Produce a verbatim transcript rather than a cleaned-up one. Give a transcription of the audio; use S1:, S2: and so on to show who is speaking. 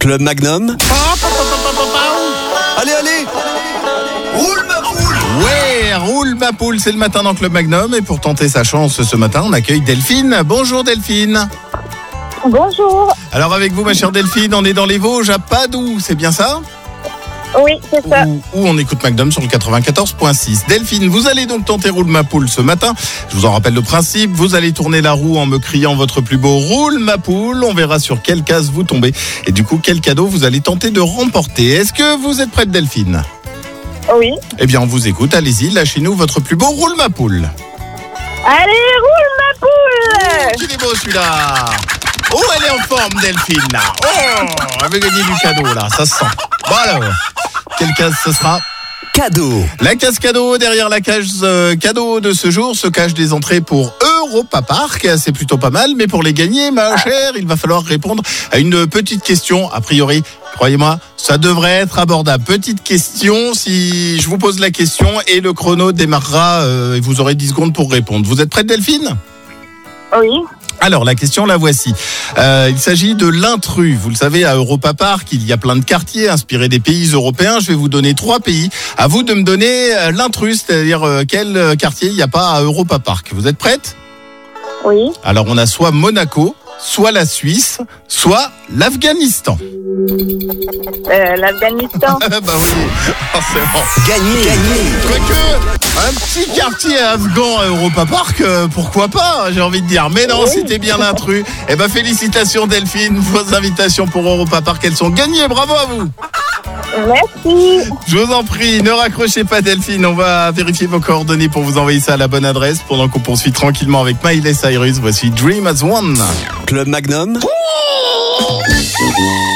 S1: Club Magnum. Allez, allez, roule ma poule.
S2: Ouais, roule ma poule, c'est le matin dans Club Magnum. Et pour tenter sa chance ce matin, on accueille Delphine. Bonjour Delphine.
S3: Bonjour.
S2: Alors avec vous ma chère Delphine, on est dans les Vosges à Padoue, c'est bien ça ?
S3: Oui, c'est ça.
S2: Où, où on écoute Magnum sur le quatre-vingt-quatorze virgule six. Delphine, vous allez donc tenter roule ma poule ce matin. Je vous en rappelle le principe, vous allez tourner la roue en me criant votre plus beau roule ma poule. On verra sur quelle case vous tombez. Et du coup, quel cadeau vous allez tenter de remporter. Est-ce que vous êtes prête Delphine ?
S3: Oui.
S2: Eh bien on vous écoute, allez-y, lâchez-nous votre plus beau roule ma poule.
S3: Allez, roule ma poule.
S2: Il est beau celui-là. Oh, elle est en forme Delphine là. Oh, elle veut gagner du cadeau là, ça se sent. Bon alors, quelle case ce sera ?
S1: Cadeau.
S2: La case cadeau, derrière la case euh, cadeau de ce jour se cachent des entrées pour Europa Park. C'est plutôt pas mal, mais pour les gagner, ma chère, il va falloir répondre à une petite question. A priori, croyez-moi, ça devrait être abordable. Petite question, si je vous pose la question et le chrono démarrera euh, et vous aurez dix secondes pour répondre. Vous êtes prête Delphine ?
S3: Oui.
S2: Alors, la question, la voici. Euh, il s'agit de l'intrus. Vous le savez, à Europa Park, il y a plein de quartiers inspirés des pays européens. Je vais vous donner trois pays. À vous de me donner euh, l'intrus, c'est-à-dire euh, quel quartier il n'y a pas à Europa Park. Vous êtes prête ?
S3: Oui.
S2: Alors, on a soit Monaco, soit la Suisse, soit l'Afghanistan.
S3: Euh, L'Afghanistan.
S2: bah oui, forcément.
S1: Gagné, gagné.
S2: Quoique, un petit quartier afghan à Europa Park, euh, pourquoi pas, j'ai envie de dire. Mais non,
S3: Oui.
S2: c'était bien l'intrus. Eh ben, félicitations Delphine, vos invitations pour Europa Park, elles sont gagnées, bravo à vous.
S3: Merci.
S2: Je vous en prie, ne raccrochez pas Delphine, on va vérifier vos coordonnées pour vous envoyer ça à la bonne adresse pendant qu'on poursuit tranquillement avec Miley Cyrus. Voici Dream as One.
S1: Club Magnum.